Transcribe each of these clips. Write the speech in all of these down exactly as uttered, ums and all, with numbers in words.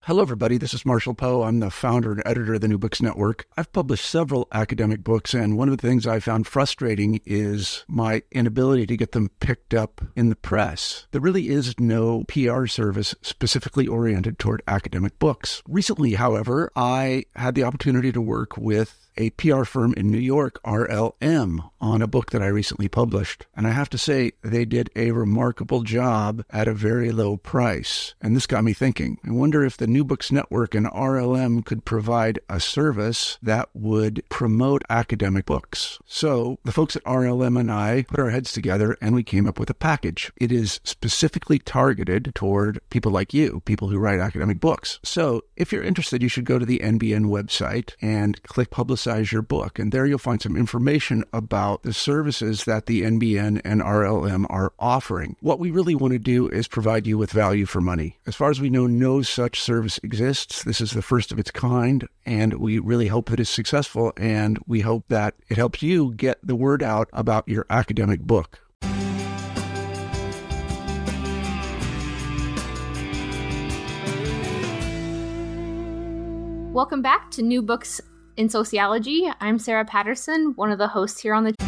Hello, everybody. This is Marshall Poe. I'm the founder and editor of the New Books Network. I've published several academic books, and one of the things I found frustrating is my inability to get them picked up in the press. There really is no P R service specifically oriented toward academic books. Recently, however, I had the opportunity to work with a P R firm in New York, R L M, on a book that I recently published. And I have to say, they did a remarkable job at a very low price. And this got me thinking. I wonder if the New Books Network and R L M could provide a service that would promote academic books. So the folks at R L M and I put our heads together and we came up with a package. It is specifically targeted toward people like you, people who write academic books. So if you're interested, you should go to the N B N website and click Publicize your book. And there you'll find some information about the services that the N B N and R L M are offering. What we really want to do is provide you with value for money. As far as we know, no such service exists. This is the first of its kind, and we really hope that it's successful, and we hope that it helps you get the word out about your academic book. Welcome back to New Books in Sociology. I'm Sarah Patterson, one of the hosts here on the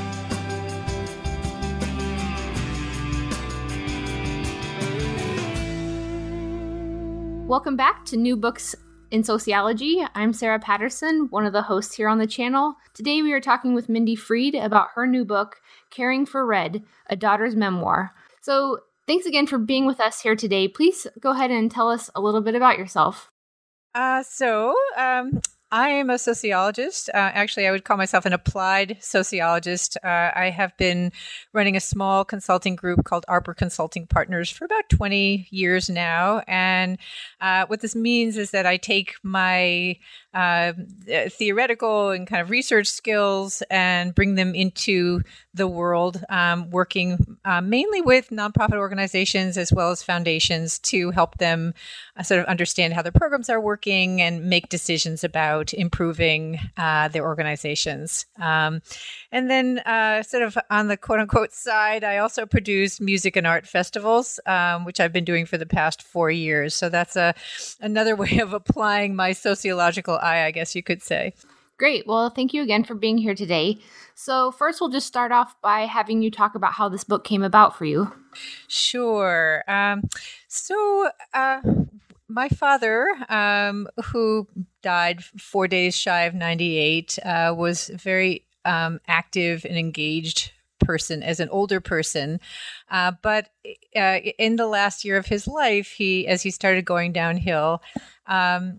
Welcome back to New Books in Sociology. I'm Sarah Patterson, one of the hosts here on the channel. Today we are talking with Mindy Freed about her new book, Caring for Red, A Daughter's Memoir. So thanks again for being with us here today. Please go ahead and tell us a little bit about yourself. Uh, so, um, I am a sociologist. Uh, actually, I would call myself an applied sociologist. Uh, I have been running a small consulting group called Arbor Consulting Partners for about twenty years now. And uh, what this means is that I take my uh, theoretical and kind of research skills and bring them into the world, um, working uh, mainly with nonprofit organizations as well as foundations to help them uh, sort of understand how their programs are working and make decisions about improving uh, their organizations. Um, and then uh, sort of on the quote unquote side, I also produce music and art festivals, um, which I've been doing for the past four years. So that's a another way of applying my sociological eye, I guess you could say. Great. Well, thank you again for being here today. So first, we'll just start off by having you talk about how this book came about for you. Sure. Um, so uh, my father, um, who died four days shy of ninety-eight, uh, was very um, active and engaged person as an older person. Uh, but uh, in the last year of his life, he, as he started going downhill, um,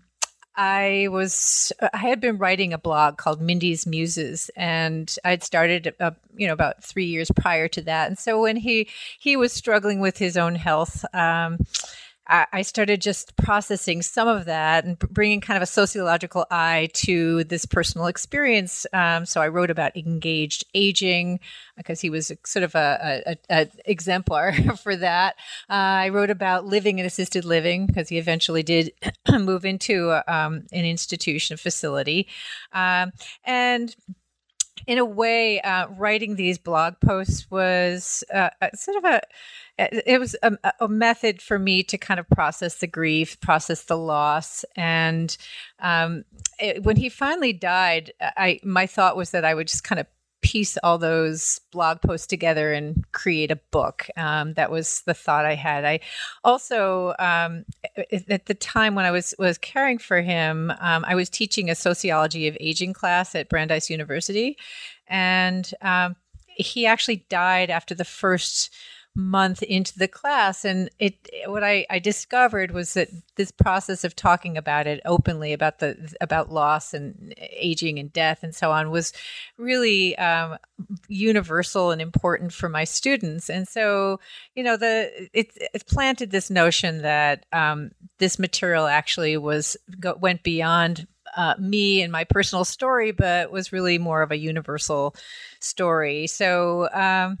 I was, I had been writing a blog called Mindy's Muses, and I'd started, uh, you know, about three years prior to that. And so when he, he was struggling with his own health, um, I started just processing some of that and bringing kind of a sociological eye to this personal experience. Um, so I wrote about engaged aging because he was sort of a, a, a exemplar for that. Uh, I wrote about living and assisted living because he eventually did move into um, an institution, a facility. Um, and in a way, uh, writing these blog posts was uh, sort of a, it was a, a method for me to kind of process the grief, process the loss. And um, it, when he finally died, I my thought was that I would just kind of piece all those blog posts together and create a book. Um, that was the thought I had. I also, um, at the time when I was, was caring for him, um, I was teaching a sociology of aging class at Brandeis University. And um, he actually died after the first month into the class. And it, what I, I discovered was that this process of talking about it openly, about the, about loss and aging and death and so on, was really um, universal and important for my students. And so, you know, the, it, it planted this notion that um, this material actually was, go, went beyond Uh, me and my personal story, but was really more of a universal story. So um,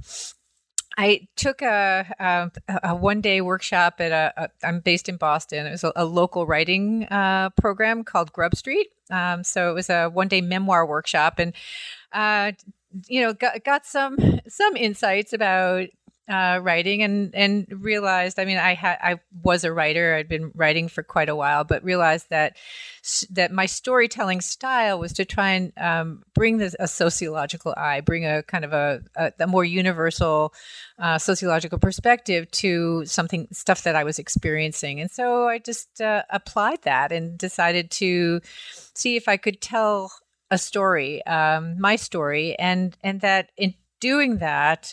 I took a, a, a one-day workshop at a, a, I'm based in Boston. It was a, a local writing uh, program called Grub Street. Um, so it was a one-day memoir workshop, and uh, you know, got, got some some insights about uh, writing and and realized, I mean, I had I was a writer. I'd been writing for quite a while, but realized that that my storytelling style was to try and um, bring this a sociological eye, bring a kind of a, a, a more universal uh, sociological perspective to something stuff that I was experiencing, and so I just uh, applied that and decided to see if I could tell a story, um, my story, and and that in doing that,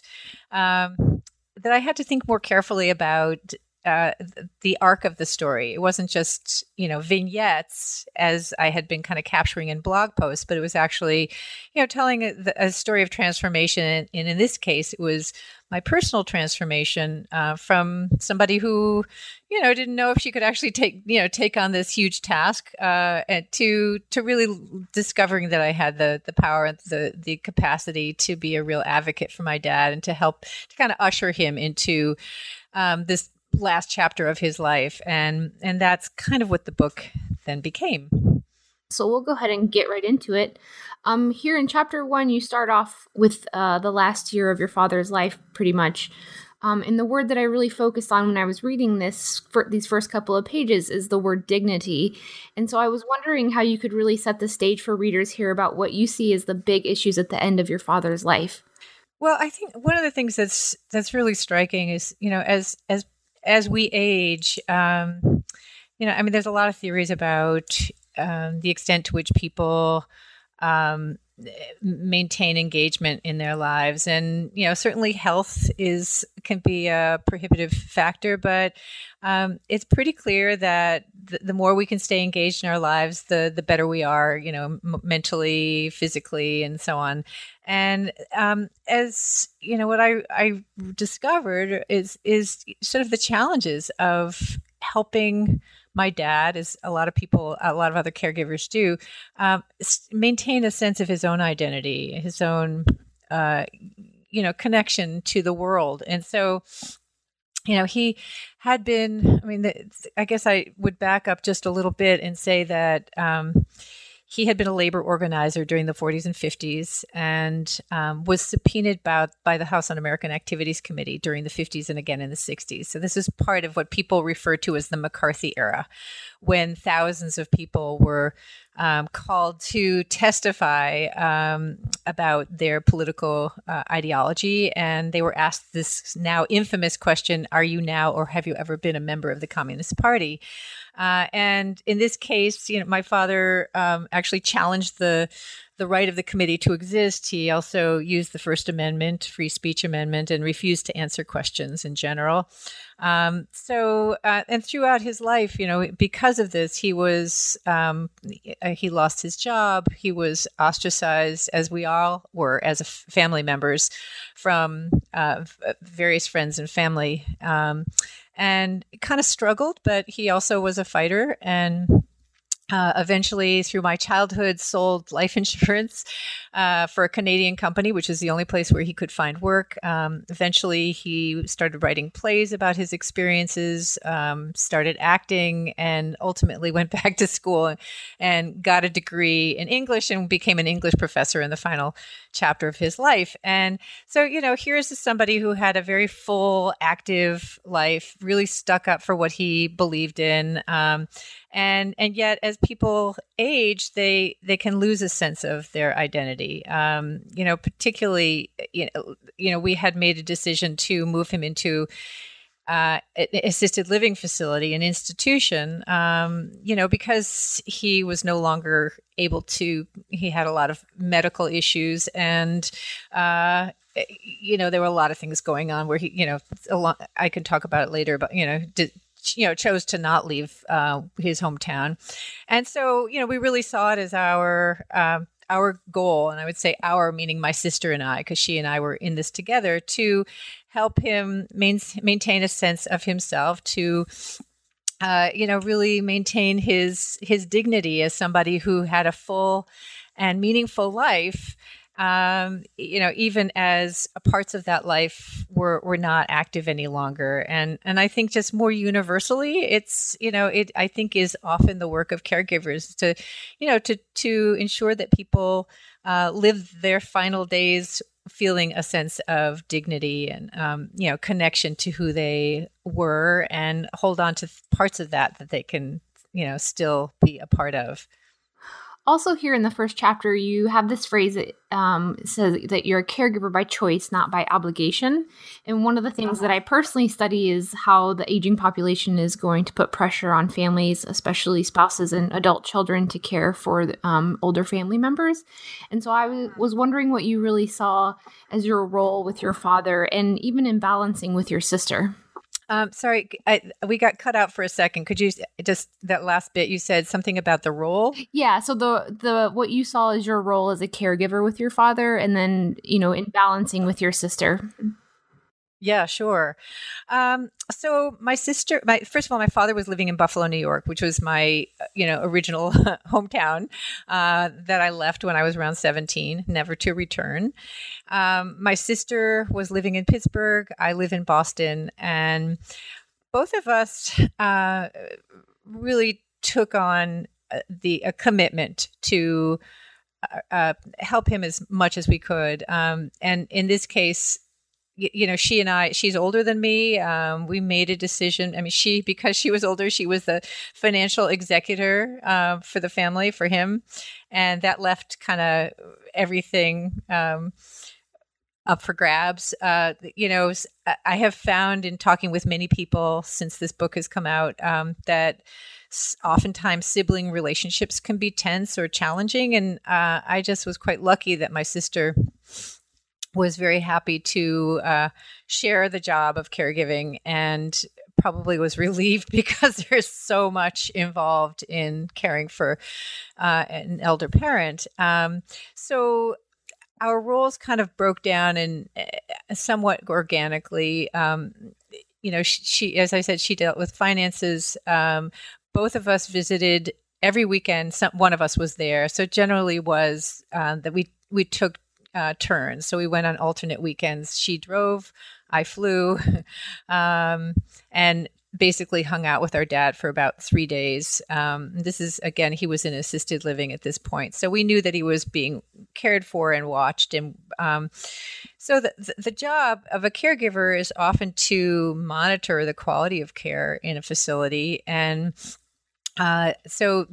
um, that I had to think more carefully about uh, the arc of the story. It wasn't just, you know, vignettes as I had been kind of capturing in blog posts, but it was actually, you know, telling a, a story of transformation. And in this case, it was my personal transformation uh, from somebody who, you know, didn't know if she could actually take, you know, take on this huge task uh, and to to really discovering that I had the the power and the the capacity to be a real advocate for my dad and to help to kind of usher him into um, this last chapter of his life. And and that's kind of what the book then became. So we'll go ahead and get right into it. Um, here in chapter one, you start off with uh, the last year of your father's life, pretty much. Um, and the word that I really focused on when I was reading this for these first couple of pages is the word dignity. And so I was wondering how you could really set the stage for readers here about what you see as the big issues at the end of your father's life. Well, I think one of the things that's that's really striking is, you know, as as as we age, um, you know, I mean, there's a lot of theories about um, the extent to which people um, maintain engagement in their lives, and you know, certainly health is can be a prohibitive factor, but um, it's pretty clear that the, the more we can stay engaged in our lives, the the better we are, you know, m- mentally, physically, and so on. And um, as you know, what I, I discovered is is sort of the challenges of helping my dad, as a lot of people, a lot of other caregivers do, um, maintain a sense of his own identity, his own, uh, you know, connection to the world. And so, you know, he had been, I mean, the, I guess I would back up just a little bit and say that um, he had been a labor organizer during the forties and fifties and um, was subpoenaed by, by the House Un-American Activities Committee during the fifties and again in the sixties. So this is part of what people refer to as the McCarthy era, when thousands of people were um, called to testify um, about their political uh, ideology. And they were asked this now infamous question, are you now or have you ever been a member of the Communist Party? Uh, and in this case, you know, my father um, actually challenged the the right of the committee to exist. He also used the First Amendment, free speech amendment, and refused to answer questions in general. Um, so, uh, and throughout his life, you know, because of this, he was um, he lost his job. He was ostracized, as we all were as a f- family members, from uh, various friends and family. Um, and kind of struggled, but he also was a fighter and Uh, eventually, through my childhood, sold life insurance uh, for a Canadian company, which is the only place where he could find work. Um, eventually, he started writing plays about his experiences, um, started acting, and ultimately went back to school and got a degree in English and became an English professor in the final chapter of his life. And so, you know, here's somebody who had a very full, active life, really stuck up for what he believed in. Um, And and yet, as people age, they they can lose a sense of their identity. Um, you know, particularly, you know, you know, we had made a decision to move him into uh, an assisted living facility, an institution. Um, you know, because he was no longer able to. He had a lot of medical issues, and uh, you know, there were a lot of things going on where he, you know, a lot. I can talk about it later, but you know. Did, you know, chose to not leave uh, his hometown. And so, you know, we really saw it as our um, our goal, and I would say our, meaning my sister and I, because she and I were in this together, to help him main, maintain a sense of himself, to, uh, you know, really maintain his his dignity as somebody who had a full and meaningful life. um, you know, even as parts of that life were, were not active any longer. And, and I think just more universally, it's, you know, it, I think is often the work of caregivers to, you know, to, to ensure that people uh, live their final days feeling a sense of dignity and, um, you know, connection to who they were, and hold on to parts of that that they can, you know, still be a part of. Also, here in the first chapter, you have this phrase that um, says that you're a caregiver by choice, not by obligation. And one of the things that I personally study is how the aging population is going to put pressure on families, especially spouses and adult children, to care for um, older family members. And so I w- was wondering what you really saw as your role with your father, and even in balancing with your sister. Um, sorry, I, we got cut out for a second. Could you just, that last bit, you said something about the role? Yeah. So the, the, what you saw as your role as a caregiver with your father, and then, you know, in balancing with your sister. Yeah, sure. Um, so my sister, my first of all, my father was living in Buffalo, New York, which was my, you know, original hometown uh, that I left when I was around seventeen, never to return. Um, my sister was living in Pittsburgh. I live in Boston, and both of us uh, really took on the a commitment to uh, uh, help him as much as we could. Um, and in this case, you know, she and I, she's older than me. Um, we made a decision. I mean, she, because she was older, she was the financial executor uh, for the family, for him. And that left kind of everything um, up for grabs. Uh, you know, I have found in talking with many people since this book has come out um, that oftentimes sibling relationships can be tense or challenging. And uh, I just was quite lucky that my sister was very happy to uh, share the job of caregiving, and probably was relieved because there's so much involved in caring for uh, an elder parent. Um, so our roles kind of broke down and uh, somewhat organically. Um, you know, she, she, as I said, she dealt with finances. Um, both of us visited every weekend. Some, one of us was there. So generally was uh, that we we took Uh, turns. So we went on alternate weekends. She drove, I flew, um, and basically hung out with our dad for about three days. Um, this is, again, he was in assisted living at this point. So we knew that he was being cared for and watched. And um, so the, the, the job of a caregiver is often to monitor the quality of care in a facility. And uh, so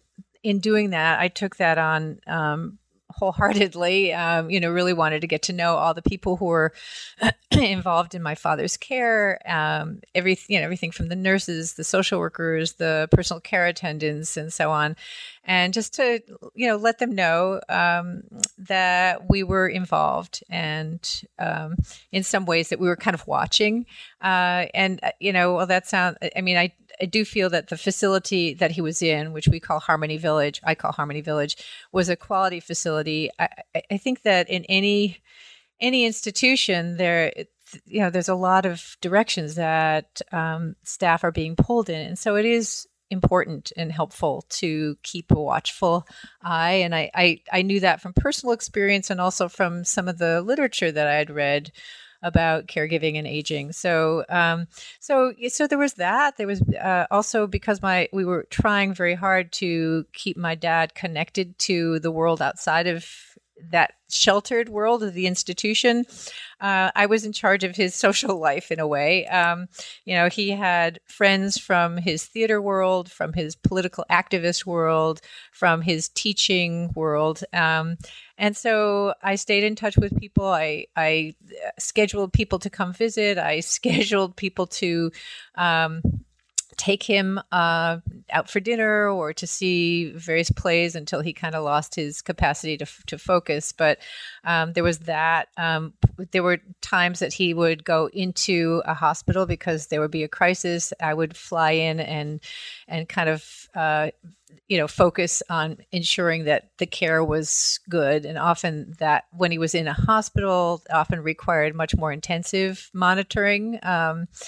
in doing that, I took that on um, wholeheartedly, um, you know, really wanted to get to know all the people who were involved in my father's care, um, everything, you know, everything from the nurses, the social workers, the personal care attendants, and so on. And just to, you know, let them know um, that we were involved, and um, in some ways that we were kind of watching. Uh, and, you know, well, that sounds, I mean, I, I do feel that the facility that he was in, which we call Harmony Village, I call Harmony Village, was a quality facility. I, I think that in any any institution, there, you know, there's a lot of directions that um, staff are being pulled in, and so it is important and helpful to keep a watchful eye. And I, I, I knew that from personal experience, and also from some of the literature that I had read about caregiving and aging. So, um, so, so there was that. There was uh, also, because my we were trying very hard to keep my dad connected to the world outside of that sheltered world of the institution. Uh, I was in charge of his social life in a way. Um, you know, he had friends from his theater world, from his political activist world, from his teaching world. Um, and so I stayed in touch with people. I, I scheduled people to come visit. I scheduled people to um, take him uh, out for dinner or to see various plays until he kind of lost his capacity to to focus. But um, there was that. Um, there were times that he would go into a hospital because there would be a crisis. I would fly in and and kind of uh, you know focus on ensuring that the care was good. And often that when he was in a hospital, often required much more intensive monitoring. Um,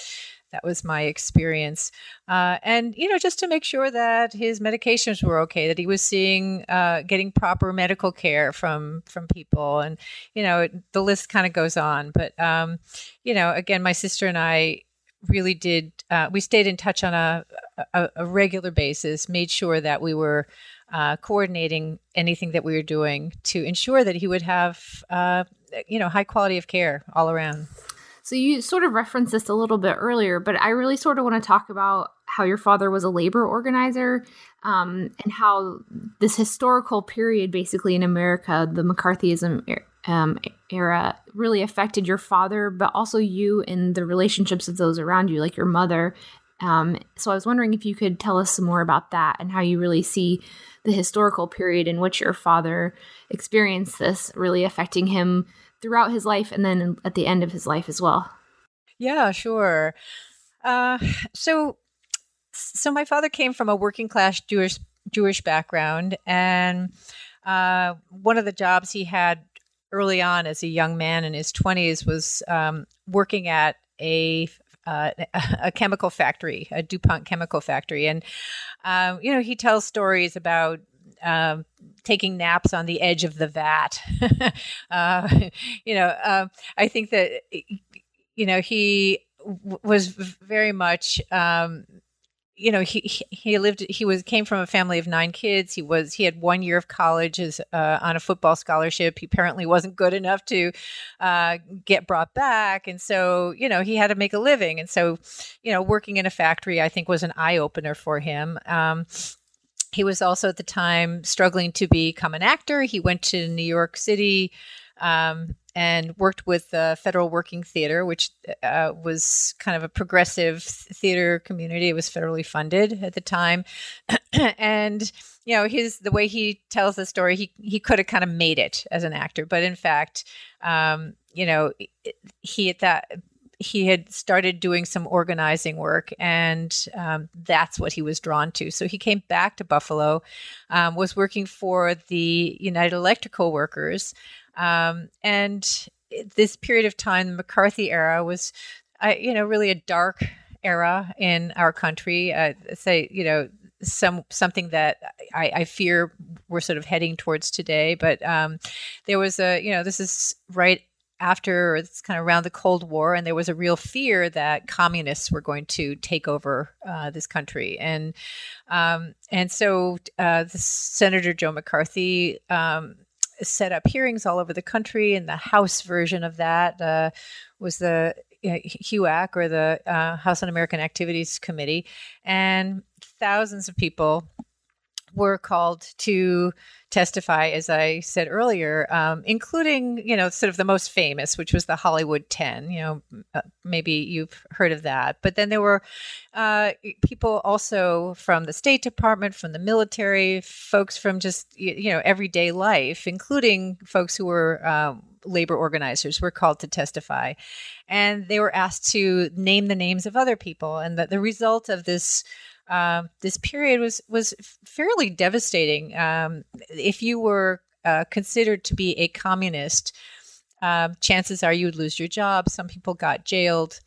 That was my experience. Uh, and, you know, just to make sure that his medications were okay, that he was seeing, uh, getting proper medical care from, from people. And, you know, the list kind of goes on. But, um, you know, again, my sister and I really did, uh, we stayed in touch on a, a, a regular basis, made sure that we were uh, coordinating anything that we were doing to ensure that he would have, uh, you know, high quality of care all around. So you sort of referenced this a little bit earlier, but I really sort of want to talk about how your father was a labor organizer, um, and how this historical period basically in America, the McCarthyism um, era, really affected your father, but also you and the relationships of those around you, like your mother. Um, so I was wondering if you could tell us some more about that and how you really see the historical period in which your father experienced this really affecting him throughout his life and then at the end of his life as well. Yeah, sure. Uh, so, so my father came from a working class Jewish Jewish background, and uh, one of the jobs he had early on as a young man in his twenties was um, working at a uh, a chemical factory, a DuPont chemical factory, and um, you know he tells stories about Um, taking naps on the edge of the vat. uh, you know, um, I think that, you know, he w- was very much, um, you know, he, he lived, he was, came from a family of nine kids. He was, he had one year of college as, uh, on a football scholarship. He apparently wasn't good enough to uh, get brought back. And so, you know, he had to make a living. And so, you know, working in a factory, I think, was an eye opener for him. Um, He was also at the time struggling to become an actor. He went to New York City um, and worked with the Federal Working Theater, which uh, was kind of a progressive theater community. It was federally funded at the time. And, you know, his the way he tells the story, he he could have kind of made it as an actor. But in fact, um, you know, he at that he had started doing some organizing work, and um, that's what he was drawn to. So he came back to Buffalo, um, was working for the United Electrical Workers. Um, and this period of time, the McCarthy era, was, uh, you know, really a dark era in our country. Uh, say, you know, some something that I, I fear we're sort of heading towards today. But um, there was a, you know, this is right after, it's kind of around the Cold War, and there was a real fear that communists were going to take over uh, this country. And um, and so uh, the Senator Joe McCarthy um, set up hearings all over the country, and the House version of that uh, was the uh, H U A C, or the uh, House Un-American Activities Committee. And thousands of people were called to testify, as I said earlier, um, including, you know, sort of the most famous, which was the Hollywood ten. You know, uh, maybe you've heard of that. But then there were uh, people also from the State Department, from the military, folks from just, you know, everyday life, including folks who were um, labor organizers, were called to testify. And they were asked to name the names of other people. And the, the result of this Uh, this period was was fairly devastating. Um, if you were uh, considered to be a communist, uh, chances are you would lose your job. Some people got jailed.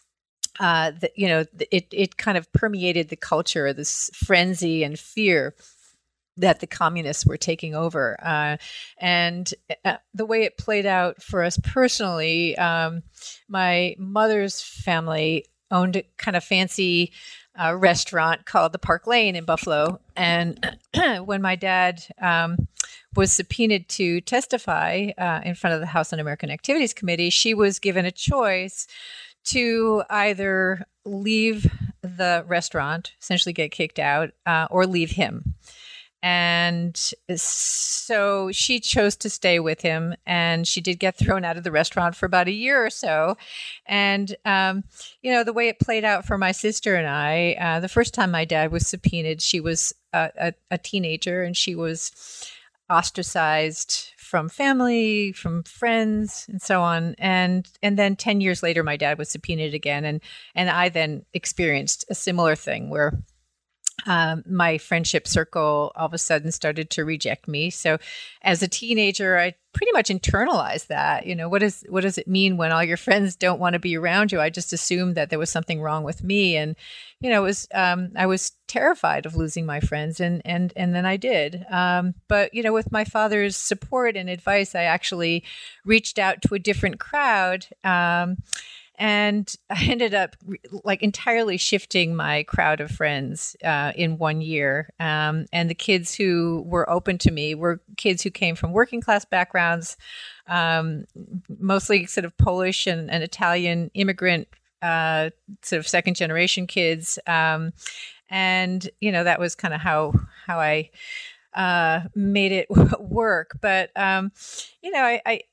Uh, the, you know, it it kind of permeated the culture, this frenzy and fear that the communists were taking over. Uh, and uh, the way it played out for us personally, um, my mother's family owned a kind of fancy Uh, restaurant called the Park Lane in Buffalo. And when my dad um, was subpoenaed to testify uh, in front of the House Un-American Activities Committee, she was given a choice to either leave the restaurant, essentially get kicked out, uh, or leave him. And so she chose to stay with him, and she did get thrown out of the restaurant for about a year or so. And, um, you know, the way it played out for my sister and I, uh, the first time my dad was subpoenaed, she was a, a, a teenager, and she was ostracized from family, from friends, and so on. And and then ten years later, my dad was subpoenaed again. And, and I then experienced a similar thing where Um, my friendship circle all of a sudden started to reject me. So as a teenager, I pretty much internalized that. You know, what is what does it mean when all your friends don't want to be around you? I just assumed that there was something wrong with me. And, you know, it was um, I was terrified of losing my friends. And and and then I did. Um, but, you know, with my father's support and advice, I actually reached out to a different crowd. Um And I ended up like entirely shifting my crowd of friends uh, in one year. Um, and the kids who were open to me were kids who came from working class backgrounds, um, mostly sort of Polish and, and Italian immigrant, uh, sort of second generation kids. Um, and, you know, that was kind of how, how I uh, made it work. But, um, you know, I, I,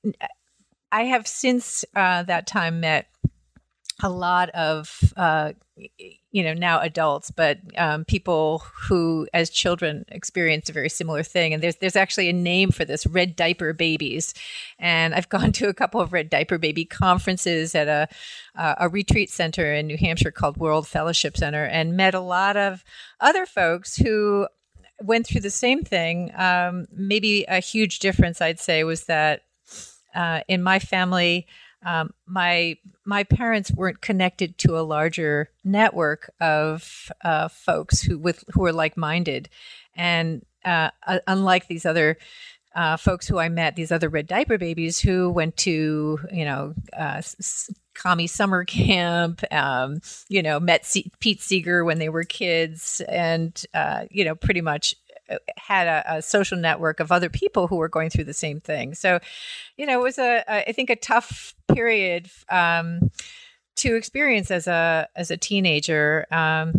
I have since uh, that time met a lot of, uh, you know, now adults, but um, people who, as children, experienced a very similar thing. And there's there's actually a name for this: red diaper babies. And I've gone to a couple of red diaper baby conferences at a uh, a retreat center in New Hampshire called World Fellowship Center, and met a lot of other folks who went through the same thing. Um, maybe a huge difference, I'd say, was that uh, in my family, Um, my my parents weren't connected to a larger network of uh, folks who with who were like-minded, and uh, uh, unlike these other uh, folks who I met, these other red diaper babies who went to you know uh, s- commie summer camp, um, you know met C- Pete Seeger when they were kids, and uh, you know pretty much had a, a social network of other people who were going through the same thing. So, you know, it was a, a I think a tough period um, to experience as a as a teenager, um,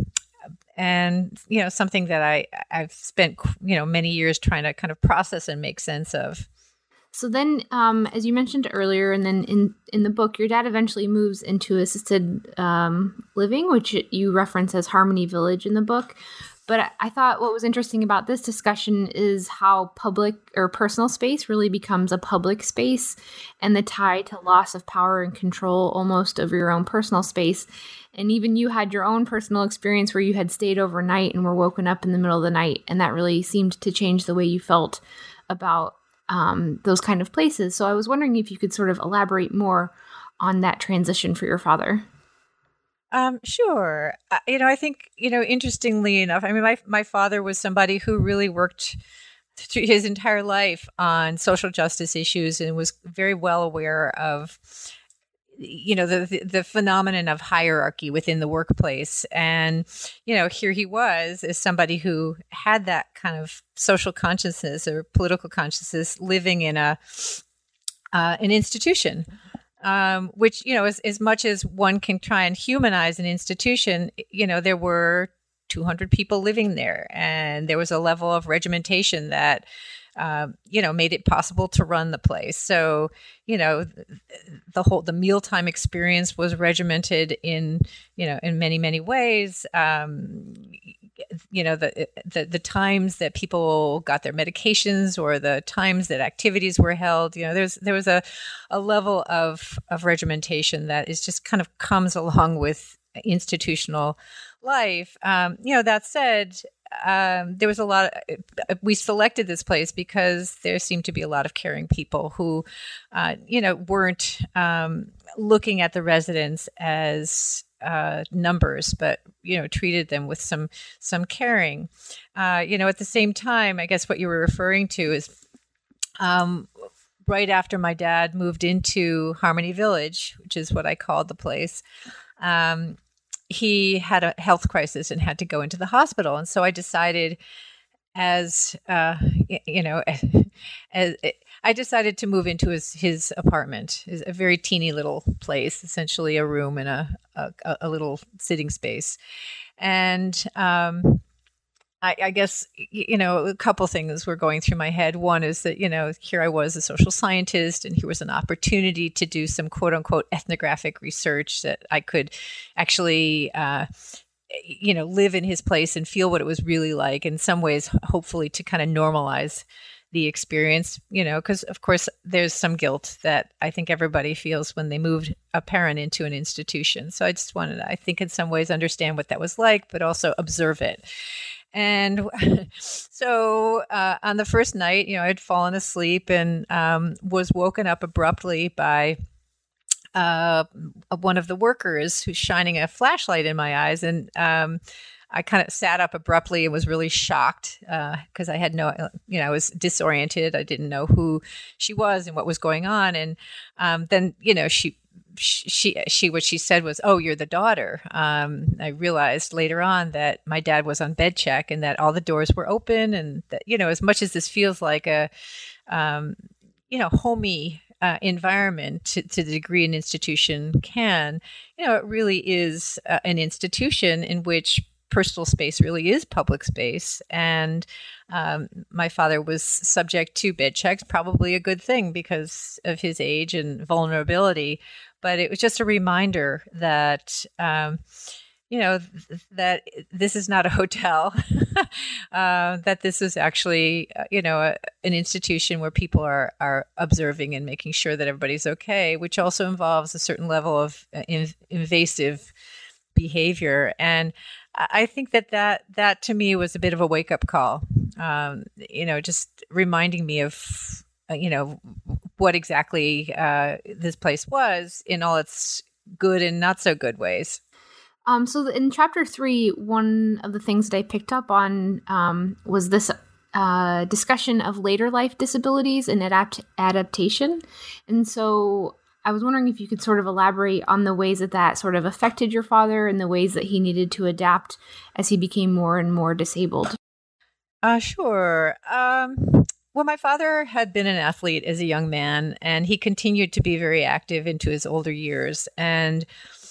and you know, something that I I've spent you know many years trying to kind of process and make sense of. So then, um, as you mentioned earlier, and then in, in the book, your dad eventually moves into assisted um, living, which you reference as Harmony Village in the book. But I thought what was interesting about this discussion is how public or personal space really becomes a public space, and the tie to loss of power and control almost over your own personal space. And even you had your own personal experience where you had stayed overnight and were woken up in the middle of the night. And that really seemed to change the way you felt about um, those kind of places. So I was wondering if you could sort of elaborate more on that transition for your father. Um, sure. Uh, you know, I think, you know, interestingly enough, I mean, my, my father was somebody who really worked through his entire life on social justice issues and was very well aware of, you know, the, the, the phenomenon of hierarchy within the workplace. And, you know, here he was as somebody who had that kind of social consciousness or political consciousness living in a, uh, an institution. Um, which, you know, as, as much as one can try and humanize an institution, you know, there were two hundred people living there, and there was a level of regimentation that, um, you know, made it possible to run the place. So, you know, the whole, the mealtime experience was regimented in, you know, in many, many ways. Um, you know, the, the, the times that people got their medications or the times that activities were held, you know, there's, there was a, a level of, of regimentation that is just kind of comes along with institutional life. Um, you know, that said, um, there was a lot of, we selected this place because there seemed to be a lot of caring people who, uh, you know, weren't um, looking at the residents as uh, numbers, but, you know, treated them with some, some caring. Uh, you know, at the same time, I guess what you were referring to is um, right after my dad moved into Harmony Village, which is what I called the place, um, he had a health crisis and had to go into the hospital. And so I decided as, uh, you know, as, I decided to move into his, his apartment, is a very teeny little place, essentially a room and a, a, a little sitting space. And, um, I, I guess, you know, a couple things were going through my head. One is that, you know, here I was a social scientist, and here was an opportunity to do some quote unquote ethnographic research that I could actually, uh, you know, live in his place and feel what it was really like, in some ways, hopefully to kind of normalize the experience, you know, because of course there's some guilt that I think everybody feels when they moved a parent into an institution. So I just wanted to, I think in some ways understand what that was like, but also observe it. And so uh, on the first night, you know, I'd fallen asleep and um, was woken up abruptly by uh, one of the workers who's shining a flashlight in my eyes. And um, I kind of sat up abruptly and was really shocked because uh, I had no, you know, I was disoriented. I didn't know who she was and what was going on. And um, then, you know, she she she what she said was, "Oh, you're the daughter." Um, I realized later on that my dad was on bed check and that all the doors were open, and that, you know, as much as this feels like a um, you know homey uh, environment to, to the degree an institution can, you know, it really is uh, an institution in which personal space really is public space. And um, my father was subject to bed checks, probably a good thing because of his age and vulnerability. But it was just a reminder that, um, you know, th- that this is not a hotel, uh, that this is actually, uh, you know, a, an institution where people are, are observing and making sure that everybody's okay, which also involves a certain level of uh, in- invasive behavior. And I think that, that that to me was a bit of a wake-up call, um, you know, just reminding me of, uh, you know, what exactly uh, this place was in all its good and not so good ways. Um, so in chapter three, one of the things that I picked up on um, was this uh, discussion of later life disabilities and adapt- adaptation. And so I was wondering if you could sort of elaborate on the ways that that sort of affected your father and the ways that he needed to adapt as he became more and more disabled. Uh, sure. Um, well, my father had been an athlete as a young man, and he continued to be very active into his older years. And,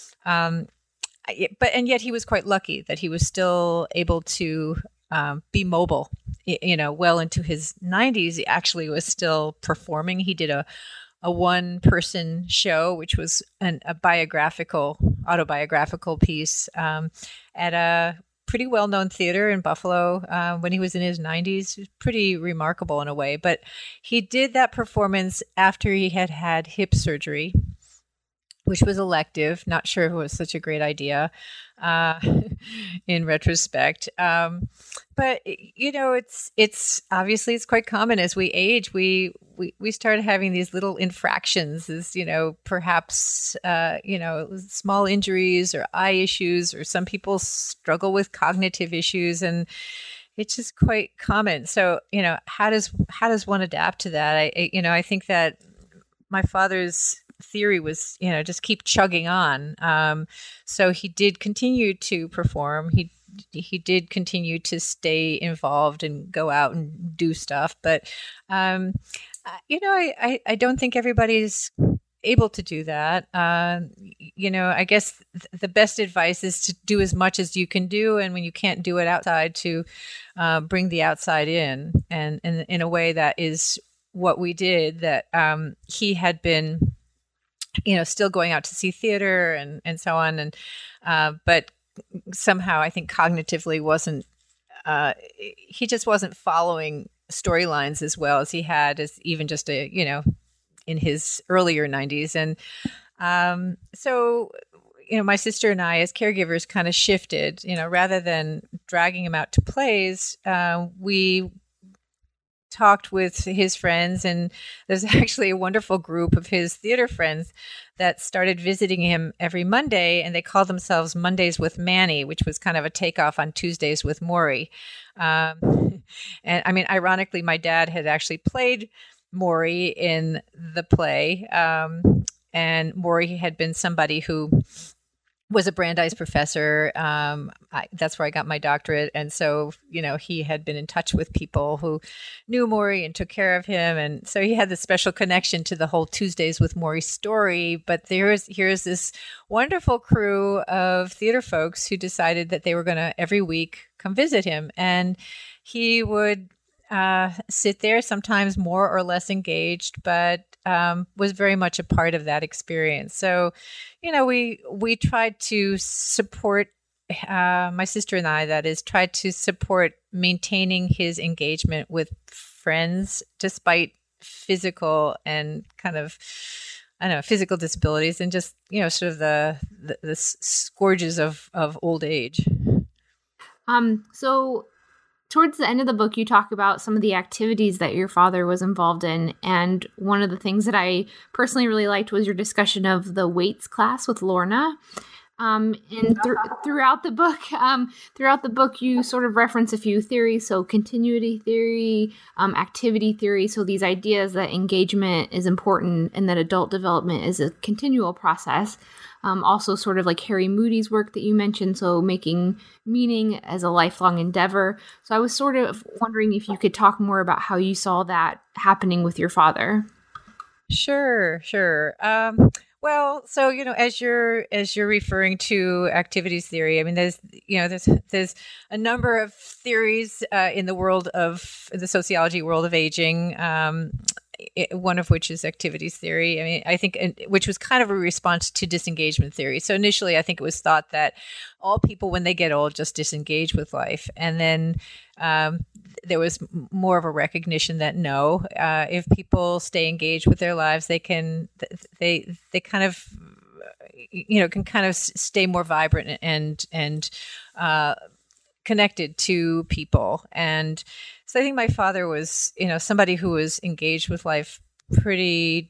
um, but, and yet he was quite lucky that he was still able to um, be mobile, you know, well into his nineties. He actually was still performing. He did a a one-person show, which was an, a biographical, autobiographical piece um, at a pretty well-known theater in Buffalo uh, when he was in his nineties. It was pretty remarkable in a way. But he did that performance after he had had hip surgery, which was elective. Not sure if it was such a great idea uh, in retrospect. Um, but, you know, it's it's obviously it's quite common as we age. We we, we started having these little infractions, as, you know, perhaps, uh, you know, small injuries or eye issues, or some people struggle with cognitive issues. And it's just quite common. So, you know, how does how does one adapt to that? I, I you know, I think that my father's theory was, you know, just keep chugging on. Um, so he did continue to perform. He he did continue to stay involved and go out and do stuff. But, um, you know, I, I, I don't think everybody's able to do that. Uh, you know, I guess th- the best advice is to do as much as you can do. And when you can't do it outside, to uh, bring the outside in, and, and in a way that is what we did, that um, he had been, you know, still going out to see theater and, and so on. And, uh, but somehow I think cognitively wasn't, uh, he just wasn't following storylines as well as he had as even just a, you know, in his earlier nineties. And, um, so, you know, my sister and I as caregivers kind of shifted, you know, rather than dragging him out to plays, uh, we talked with his friends, and there's actually a wonderful group of his theater friends that started visiting him every Monday, and they called themselves Mondays with Manny, which was kind of a takeoff on Tuesdays with Maury. Um, and I mean, ironically, my dad had actually played Maury in the play, um, and Maury had been somebody who was a Brandeis professor. Um, I, that's where I got my doctorate. And so, you know, he had been in touch with people who knew Maury and took care of him. And so he had this special connection to the whole Tuesdays with Maury story. But there's here's this wonderful crew of theater folks who decided that they were going to every week come visit him. And he would uh, sit there, sometimes more or less engaged, but um, was very much a part of that experience. So, you know, we we tried to support uh, my sister and I, that is, tried to support maintaining his engagement with friends despite physical and kind of, I don't know, physical disabilities and just, you know, sort of the, the, the scourges of, of old age. Um, so towards the end of the book, you talk about some of the activities that your father was involved in. And one of the things that I personally really liked was your discussion of the weights class with Lorna. Um, and th- throughout the book, um, throughout the book, you sort of reference a few theories. So continuity theory, um, activity theory. So these ideas that engagement is important and that adult development is a continual process. Um, also sort of like Harry Moody's work that you mentioned. So making meaning as a lifelong endeavor. So I was sort of wondering if you could talk more about how you saw that happening with your father. Sure, sure. Um, Well, so, you know, as you're as you're referring to activities theory, I mean, there's you know there's there's a number of theories uh, in the world of the sociology world of aging. Um, it, one of which is activities theory. I mean, I think, which was kind of a response to disengagement theory. So initially, I think it was thought that all people, when they get old, just disengage with life, and then um, there was more of a recognition that no, uh, if people stay engaged with their lives, they can they they kind of you know can kind of stay more vibrant and and uh, connected to people. And so I think my father was you know somebody who was engaged with life pretty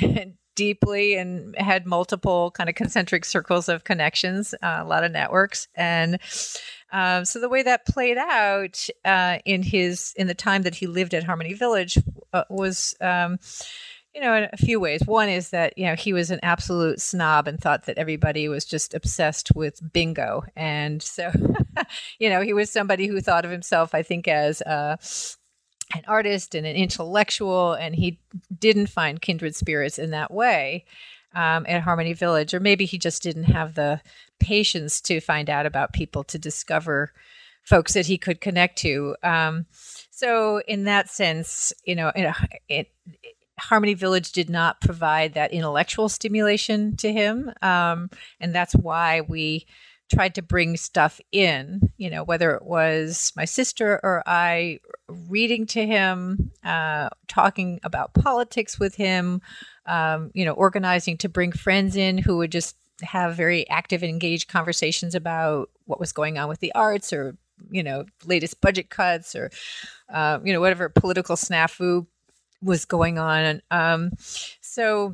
deeply and had multiple kind of concentric circles of connections, uh, a lot of networks. And um, so the way that played out uh, in his in the time that he lived at Harmony Village uh, was, um, you know, in a few ways. One is that, you know, he was an absolute snob and thought that everybody was just obsessed with bingo. And so, you know, he was somebody who thought of himself, I think, as uh, an artist and an intellectual, and he didn't find kindred spirits in that way um, at Harmony Village. Or maybe he just didn't have the patience to find out about people, to discover folks that he could connect to. Um, so in that sense, you know, it, it, Harmony Village did not provide that intellectual stimulation to him. Um, and that's why we tried to bring stuff in, you know, whether it was my sister or I reading to him, uh, talking about politics with him, um, you know, organizing to bring friends in who would just have very active and engaged conversations about what was going on with the arts, or, you know, latest budget cuts, or, uh, you know, whatever political snafu was going on. Um, so,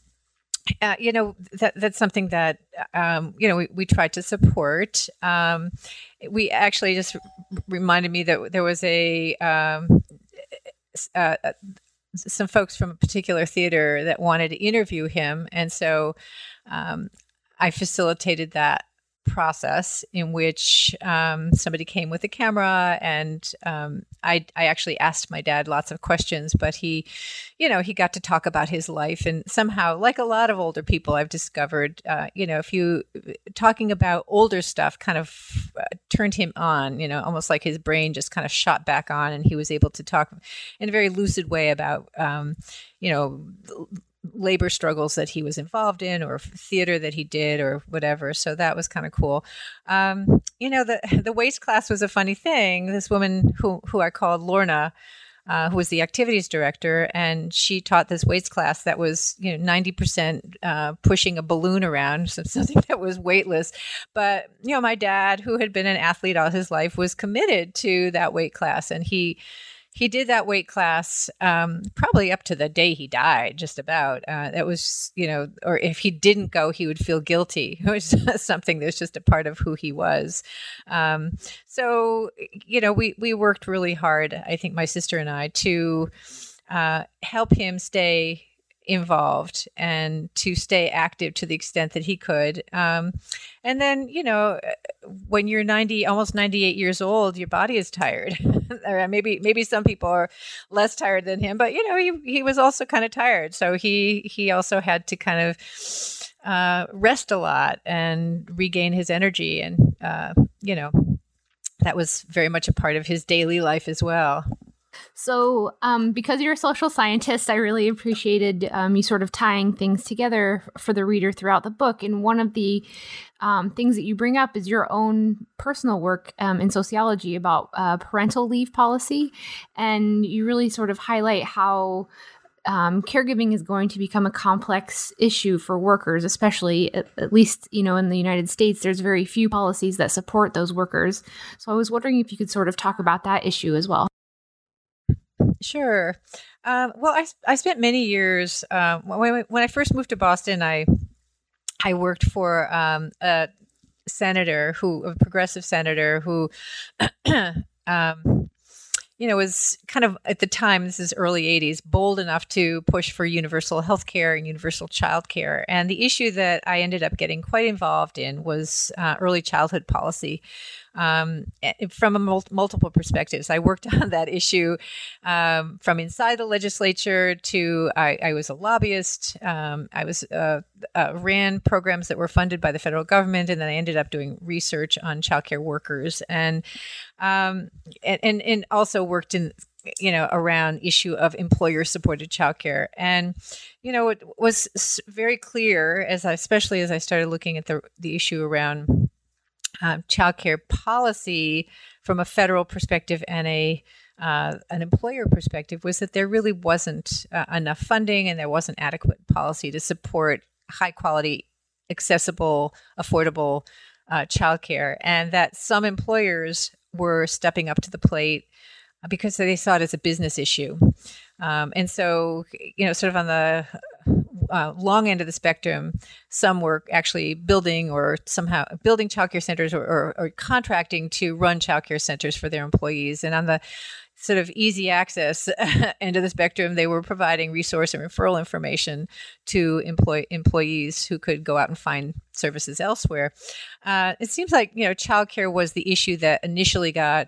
Uh, you know, that that's something that, um, you know, we, we tried to support. Um, we actually just reminded me that there was a, um, uh, some folks from a particular theater that wanted to interview him. And so um, I facilitated that process, in which um, somebody came with a camera, and um, I, I actually asked my dad lots of questions, but he, you know, he got to talk about his life. And somehow, like a lot of older people, I've discovered, uh, you know, if you talking about older stuff kind of uh, turned him on, you know, almost like his brain just kind of shot back on, and he was able to talk in a very lucid way about, um, you know, labor struggles that he was involved in, or theater that he did, or whatever. So that was kind of cool. Um, you know, the the weights class was a funny thing. This woman who who I called Lorna, uh, who was the activities director, and she taught this weights class that was, you know, ninety percent uh, pushing a balloon around, so something that was weightless. But, you know, my dad, who had been an athlete all his life, was committed to that weight class, and he He did that weight class um, probably up to the day he died, just about. Uh, that was, you know, or if he didn't go, he would feel guilty. It was something that's just a part of who he was. Um, so, you know, we, we worked really hard, I think my sister and I, to uh, help him stay involved and to stay active to the extent that he could. Um, and then, you know, when you're ninety, almost ninety-eight years old, your body is tired. Or maybe, maybe some people are less tired than him, but, you know, he, he was also kind of tired. So he, he also had to kind of uh, rest a lot and regain his energy. And, uh, you know, that was very much a part of his daily life as well. So, um, because you're a social scientist, I really appreciated um, you sort of tying things together for the reader throughout the book. And one of the um, things that you bring up is your own personal work um, in sociology about uh, parental leave policy. And you really sort of highlight how Um, caregiving is going to become a complex issue for workers, especially at, at least, you know, in the United States, there's very few policies that support those workers. So I was wondering if you could sort of talk about that issue as well. Sure. Um, well, I, I spent many years, uh, when, when I first moved to Boston, I, I worked for um, a senator who, a progressive senator who, um, you know, was kind of at the time, this is early eighties, bold enough to push for universal health care and universal child care. And the issue that I ended up getting quite involved in was uh, early childhood policy. Um, from a mul- multiple perspectives. I worked on that issue um, from inside the legislature to I, I was a lobbyist. Um, I was uh, uh, ran programs that were funded by the federal government, and then I ended up doing research on childcare workers, and um, and, and and also worked in you know around issue of employer supported childcare. And you know it was very clear as I, especially as I started looking at the the issue around Um, childcare policy from a federal perspective and a uh, an employer perspective was that there really wasn't uh, enough funding and there wasn't adequate policy to support high quality, accessible, affordable uh, childcare, and that some employers were stepping up to the plate because they saw it as a business issue. Um, and so, you know, sort of on the uh, long end of the spectrum, some were actually building or somehow building childcare centers or, or, or contracting to run childcare centers for their employees. And on the sort of easy access end of the spectrum, they were providing resource and referral information to employ- employees who could go out and find services elsewhere. Uh, it seems like, you know, childcare was the issue that initially got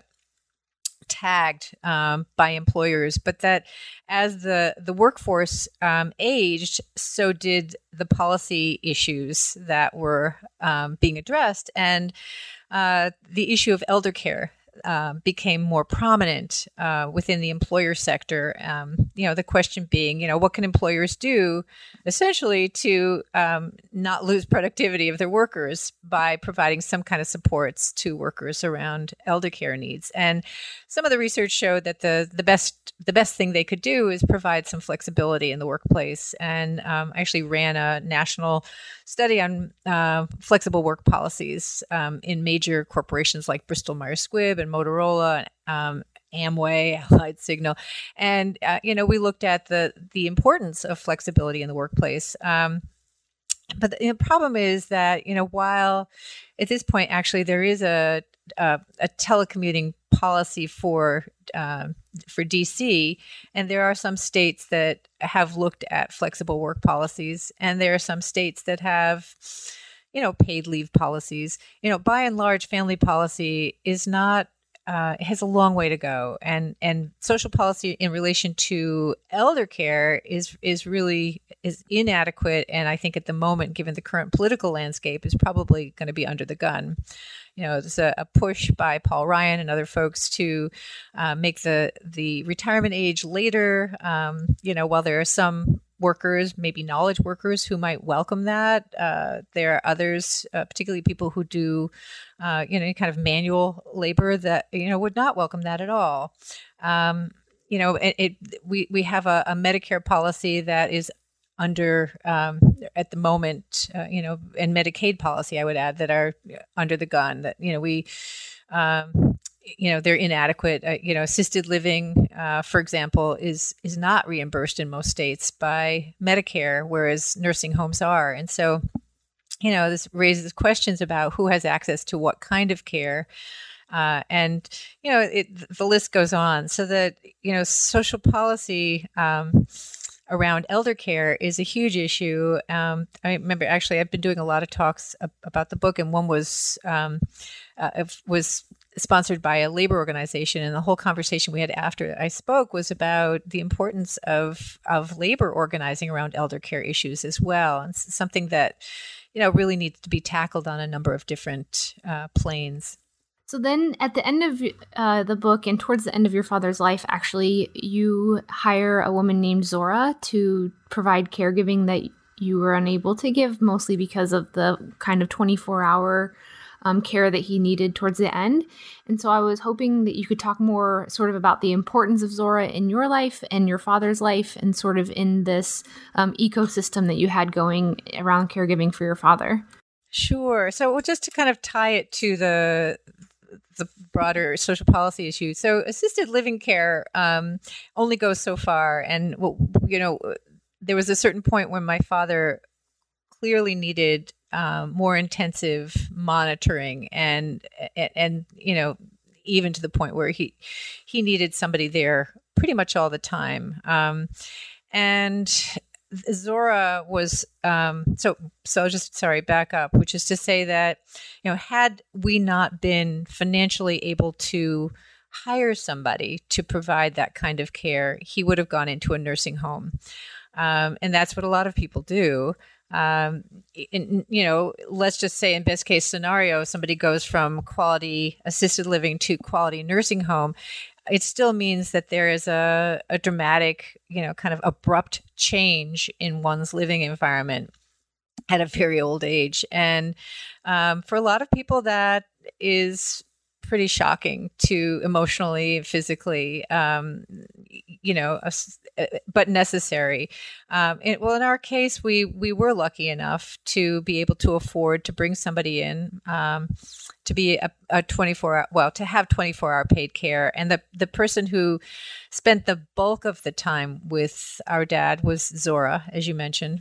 tagged um, by employers, but that as the the workforce um, aged, so did the policy issues that were um, being addressed, and uh, the issue of elder care uh, became more prominent uh, within the employer sector. Um, you know, the question being, you know, what can employers do, essentially, to um, not lose productivity of their workers by providing some kind of supports to workers around elder care needs. And some of the research showed that the the best the best thing they could do is provide some flexibility in the workplace. And um, I actually ran a national study on uh, flexible work policies um, in major corporations like Bristol Myers Squibb and Motorola, um, Amway, Allied Signal, and uh, you know we looked at the the importance of flexibility in the workplace. Um, but the, the problem is that you know while at this point actually there is a a, a telecommuting policy for uh, for D C, and there are some states that have looked at flexible work policies, and there are some states that have, you know, paid leave policies. You know, by and large, family policy is not uh, has a long way to go, and and social policy in relation to elder care is is really is inadequate, and I think at the moment, given the current political landscape, is probably going to be under the gun. You know, there's a, a push by Paul Ryan and other folks to uh, make the the retirement age later. Um, you know, while there are some workers, maybe knowledge workers, who might welcome that, uh, there are others, uh, particularly people who do, uh, you know, any kind of manual labor that you know would not welcome that at all. Um, you know, it, it we we have a, a Medicare policy that is under um, at the moment, uh, you know, and Medicaid policy, I would add, that are under the gun. That you know we, um, you know, they're inadequate. Uh, you know, assisted living, uh, for example, is is not reimbursed in most states by Medicare, whereas nursing homes are. And so, you know, this raises questions about who has access to what kind of care. Uh, and, you know, it, the list goes on. So that, you know, social policy um, around elder care is a huge issue. Um, I remember actually I've been doing a lot of talks ab- about the book, and one was um, uh, was sponsored by a labor organization. And the whole conversation we had after I spoke was about the importance of of labor organizing around elder care issues as well. And it's something that, you know, really needs to be tackled on a number of different uh, planes. So then at the end of uh, the book and towards the end of your father's life, actually, you hire a woman named Zora to provide caregiving that you were unable to give, mostly because of the kind of twenty-four hour um, care that he needed towards the end. And so I was hoping that you could talk more sort of about the importance of Zora in your life and your father's life and sort of in this um, ecosystem that you had going around caregiving for your father. Sure. So just to kind of tie it to the the broader social policy issue. So assisted living care um, only goes so far. And, you know, there was a certain point when my father clearly needed um, more intensive monitoring and, and, and, you know, even to the point where he, he needed somebody there pretty much all the time. Um, and Zora was, um, so, so just, sorry, back up, which is to say that, you know, had we not been financially able to hire somebody to provide that kind of care, he would have gone into a nursing home. Um, and that's what a lot of people do. Um, in, you know, let's just say in best case scenario, somebody goes from quality assisted living to quality nursing home. It still means that there is a, a dramatic, you know, kind of abrupt change in one's living environment at a very old age. And um, for a lot of people, that is pretty shocking to emotionally, physically, um, you know, but necessary. Um, it, well, in our case, we we were lucky enough to be able to afford to bring somebody in um, to be a, a twenty-four hour, well, to have twenty-four hour paid care. And the, the person who spent the bulk of the time with our dad was Zora, as you mentioned.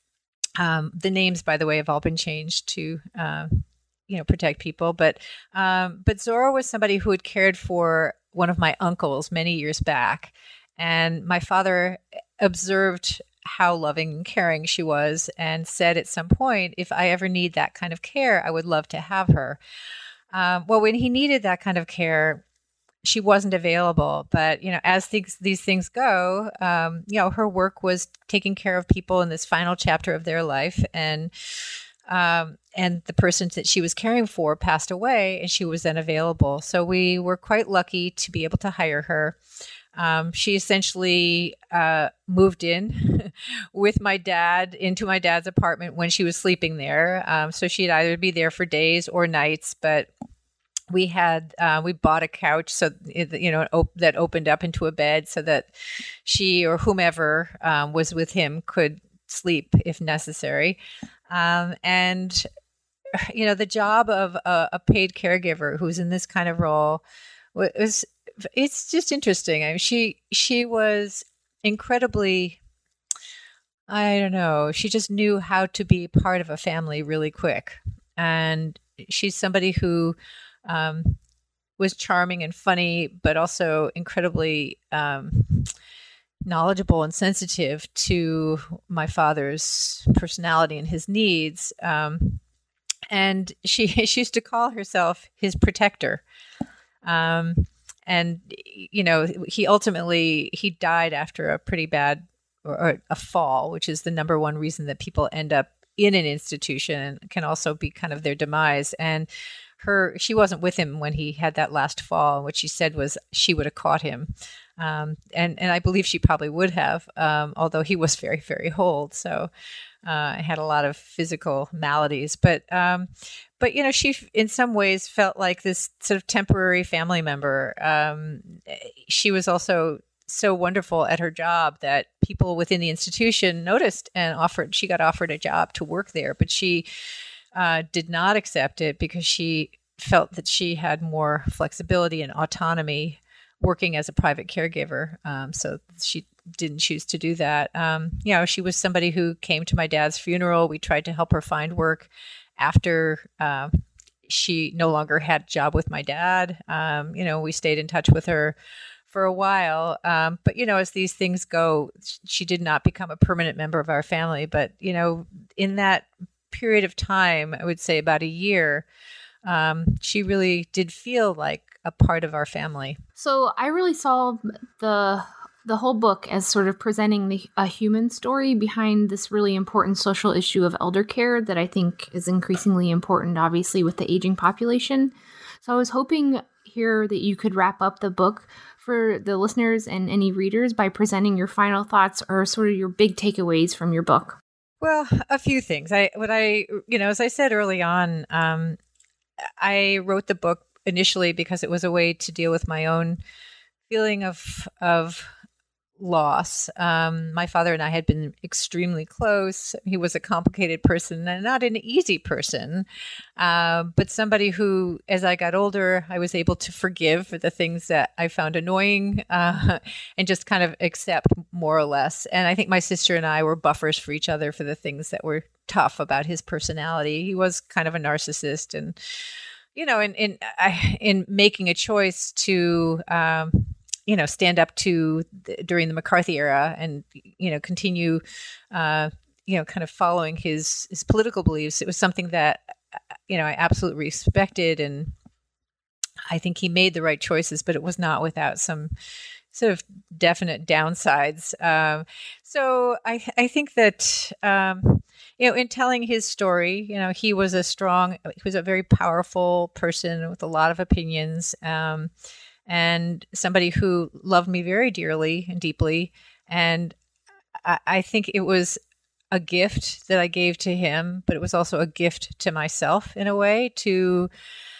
Um, the names, by the way, have all been changed to uh, you know, protect people. But, um, but Zora was somebody who had cared for one of my uncles many years back. And my father observed how loving and caring she was and said at some point, if I ever need that kind of care, I would love to have her. Um, well, when he needed that kind of care, she wasn't available. But, you know, as things, these things go, um, you know, her work was taking care of people in this final chapter of their life. And Um, and the person that she was caring for passed away, and she was then available. So we were quite lucky to be able to hire her. Um, she essentially uh, moved in with my dad into my dad's apartment when she was sleeping there. Um, so she'd either be there for days or nights, but we had uh, we bought a couch so you know op- that opened up into a bed so that she or whomever um, was with him could sleep if necessary. Um, and, you know, the job of a, a paid caregiver who's in this kind of role was, it's just interesting. I mean, she, she was incredibly, I don't know, she just knew how to be part of a family really quick. And she's somebody who, um, was charming and funny, but also incredibly, um, knowledgeable and sensitive to my father's personality and his needs. Um, and she, she used to call herself his protector. Um, and, you know, he ultimately, he died after a pretty bad, or, or a fall, which is the number one reason that people end up in an institution and can also be kind of their demise. And her, she wasn't with him when he had that last fall. What she said was she would have caught him. Um, and, and I believe she probably would have, um, although he was very, very old. So uh, I had a lot of physical maladies. But, um, but you know, she in some ways felt like this sort of temporary family member. Um, she was also so wonderful at her job that people within the institution noticed and offered, she got offered a job to work there. But she uh, did not accept it because she felt that she had more flexibility and autonomy working as a private caregiver. Um, so she didn't choose to do that. Um, you know, she was somebody who came to my dad's funeral. We tried to help her find work after uh, she no longer had a job with my dad. Um, you know, we stayed in touch with her for a while. Um, but, you know, as these things go, she did not become a permanent member of our family. But, you know, in that period of time, I would say about a year, um, she really did feel like a part of our family. So I really saw the the whole book as sort of presenting the, a human story behind this really important social issue of elder care that I think is increasingly important, obviously, with the aging population. So I was hoping here that you could wrap up the book for the listeners and any readers by presenting your final thoughts or sort of your big takeaways from your book. Well, a few things. I, what I, you know, as I said early on, um, I wrote the book initially because it was a way to deal with my own feeling of of loss. Um, my father and I had been extremely close. He was a complicated person and not an easy person, uh, but somebody who, as I got older, I was able to forgive for the things that I found annoying uh, and just kind of accept more or less. And I think my sister and I were buffers for each other for the things that were tough about his personality. He was kind of a narcissist, and you know, in in I, in making a choice to. Um, you know, stand up to the, during the McCarthy era and, you know, continue, uh, you know, kind of following his, his political beliefs. It was something that, you know, I absolutely respected. And I think he made the right choices, but it was not without some sort of definite downsides. Um, so I, I think that, um, you know, in telling his story, you know, he was a strong, he was a very powerful person with a lot of opinions. Um, and somebody who loved me very dearly and deeply. And I, I think it was a gift that I gave to him, but it was also a gift to myself in a way to,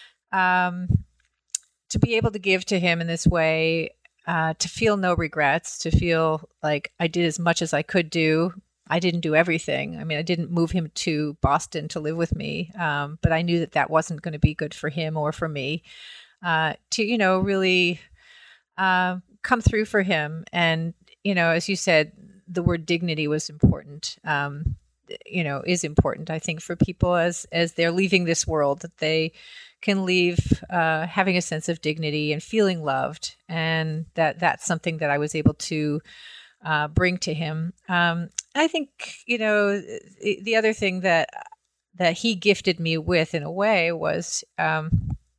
um, to be able to give to him in this way, uh, to feel no regrets, to feel like I did as much as I could do. I didn't do everything. I mean, I didn't move him to Boston to live with me, um, but I knew that that wasn't going to be good for him or for me. Uh, to, you know, really uh, come through for him. And, you know, as you said, the word dignity was important, um, you know, is important, I think, for people as, as they're leaving this world, that they can leave uh, having a sense of dignity and feeling loved. And that that's something that I was able to uh, bring to him. Um, I think, you know, the, the other thing that, that he gifted me with in a way was, um,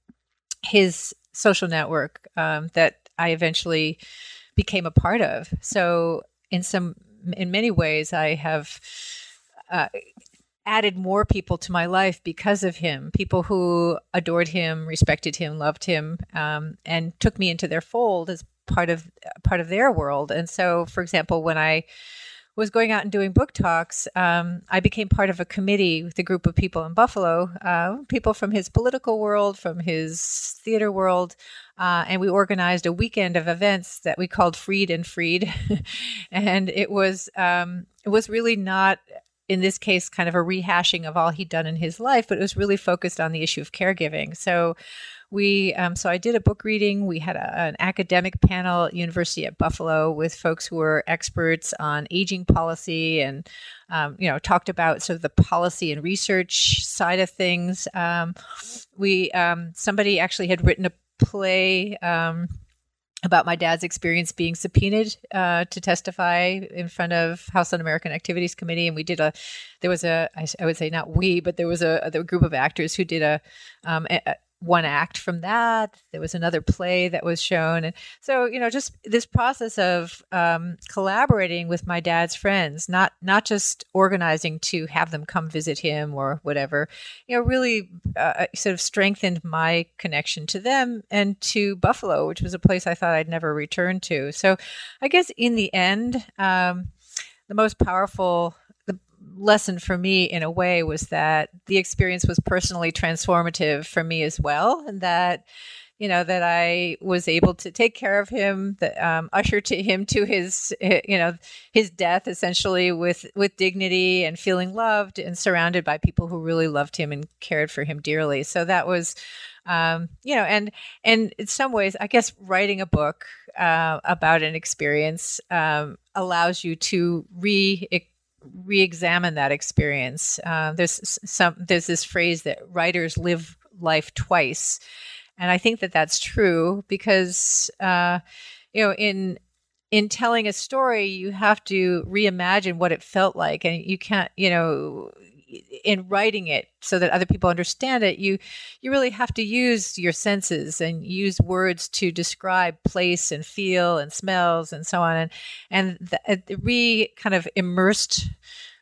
his social network um, that I eventually became a part of. So in some, in many ways, I have uh, added more people to my life because of him, people who adored him, respected him, loved him, um, and took me into their fold as part of, part of their world. And so, for example, when I was going out and doing book talks, um, I became part of a committee with a group of people in Buffalo, uh, people from his political world, from his theater world, uh, and we organized a weekend of events that we called Freed and Freed. And it was um, it was really not, in this case, kind of a rehashing of all he'd done in his life, but it was really focused on the issue of caregiving. So We, um, so I did a book reading. We had a, an academic panel at University at Buffalo with folks who were experts on aging policy and, um, you know, talked about sort of the policy and research side of things. Um, we, um, somebody actually had written a play, um, about my dad's experience being subpoenaed uh, to testify in front of House Un-American Activities Committee. And we did a, there was a, I, I would say not we, but there was a, a group of actors who did a, um, a one act from that. There was another play that was shown. And so, you know, just this process of um, collaborating with my dad's friends, not not just organizing to have them come visit him or whatever, you know, really uh, sort of strengthened my connection to them and to Buffalo, which was a place I thought I'd never return to. So I guess in the end, um, the most powerful lesson for me in a way was that the experience was personally transformative for me as well. And that, you know, that I was able to take care of him, that um, usher to him to his, you know, his death essentially with, with dignity and feeling loved and surrounded by people who really loved him and cared for him dearly. So that was, um, you know, and, and in some ways, I guess writing a book uh, about an experience um, allows you to re re-examine that experience. Uh, there's some, there's this phrase that writers live life twice. And I think that that's true because, uh, you know, in, in telling a story, you have to reimagine what it felt like. And you can't, you know, in writing it so that other people understand it, you, you really have to use your senses and use words to describe place and feel and smells and so on. And, and the, the re kind of immersed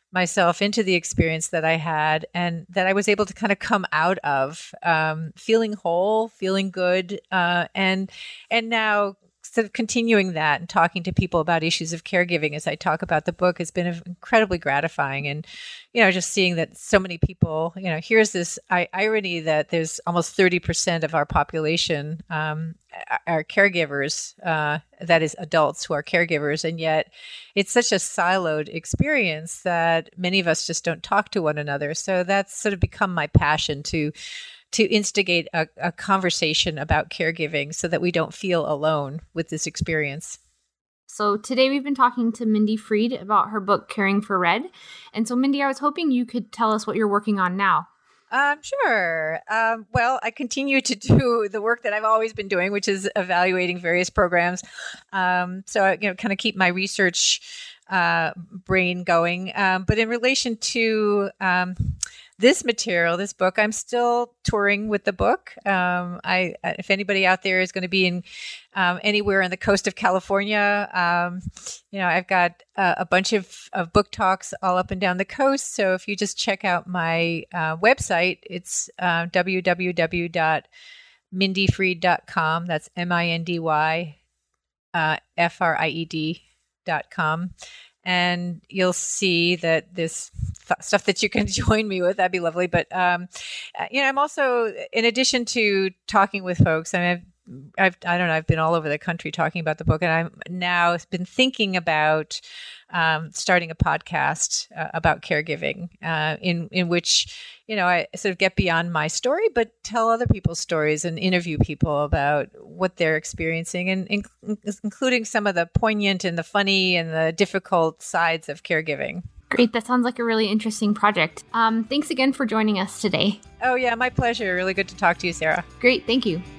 myself into the experience that I had, and that I was able to kind of come out of um, feeling whole, feeling good, uh, and and now sort of continuing that and talking to people about issues of caregiving as I talk about the book has been incredibly gratifying. And, you know, just seeing that so many people, you know, here's this I- irony that there's almost thirty percent of our population um, are caregivers, uh, that is adults who are caregivers. And yet it's such a siloed experience that many of us just don't talk to one another. So that's sort of become my passion to to instigate a, a conversation about caregiving so that we don't feel alone with this experience. So today we've been talking to Mindy Freed about her book, Caring for Red. And so, Mindy, I was hoping you could tell us what you're working on now. Um, sure. Um, well, I continue to do the work that I've always been doing, which is evaluating various programs. Um, so, I, you know, kind of keep my research uh, brain going. Um, but in relation to um, this material, this book, I'm still touring with the book. Um, I, if anybody out there is going to be in um, anywhere on the coast of California, um, you know, I've got uh, a bunch of, of book talks all up and down the coast. So if you just check out my uh, website, it's uh, w w w dot mindy freed dot com. That's M I N D Y uh, F R I E D dot com. And you'll see that this th- stuff that you can join me with, that'd be lovely. But, um, you know, I'm also, in addition to talking with folks, I mean, I've, I've, I don't know, I've been all over the country talking about the book, and I'm now been thinking about um, starting a podcast uh, about caregiving, uh, in in which, you know, I sort of get beyond my story, but tell other people's stories and interview people about what they're experiencing, and in, including some of the poignant and the funny and the difficult sides of caregiving. Great. That sounds like a really interesting project. Um, thanks again for joining us today. Oh, yeah, my pleasure. Really good to talk to you, Sarah. Great. Thank you.